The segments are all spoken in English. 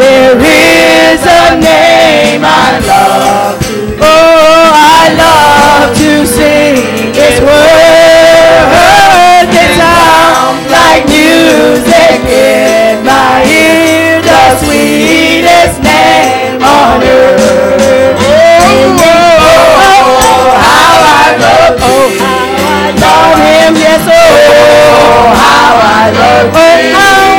There is a name I love to. Oh, I love to sing His word. It sounds like music in my ear. The sweetest name on earth. Oh, how I love Him. Yes, oh, how I love Him.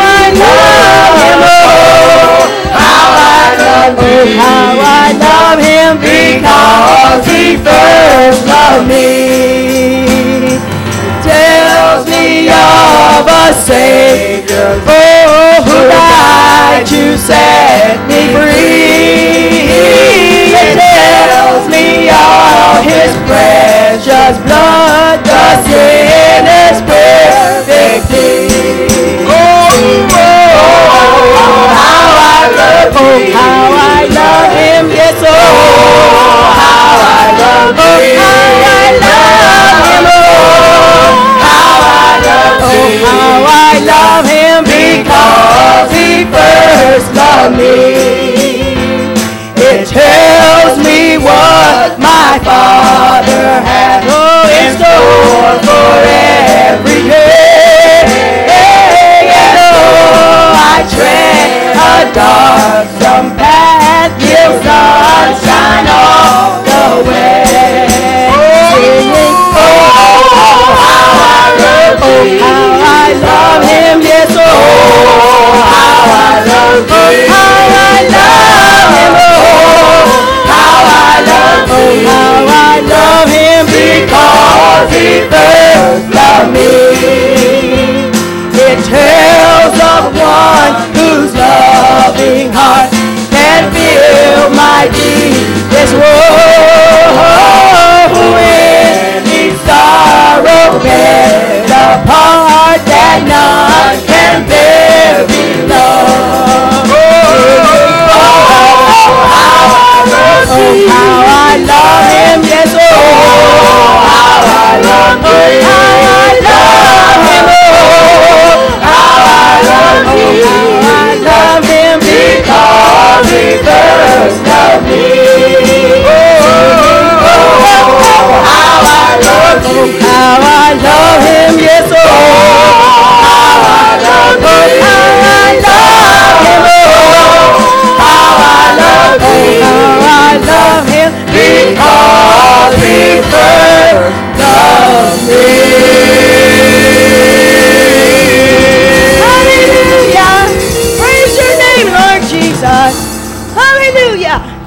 How I love Him because He first loved me. Tells me of a Savior, oh, who died to set me free. It tells me of His precious blood, the sinner's perfect peace. How I love Him, yes, oh, how I love Him, how I love Him, oh, how I love Him because He first loved me. It tells me what my Father has in store for every day. And oh, I tread a darksome path, till sunshine all the way. Singing, oh, how I love Him, yes, oh, how I love Him, how I love Him, oh, how I love Him because He first loved me. It tells of one whose loving heart can feel my deepest woe. Who in each sorrow bears a part that none can bear below. How I love Him, yes, oh, how I love Him, how I love Him, oh, how I love Him because He first loved me. How I love Him, yes, oh, how I love Him, how I love Him, oh, how I love Him because He first loved me. Hallelujah! Praise Your name, Lord Jesus. Hallelujah!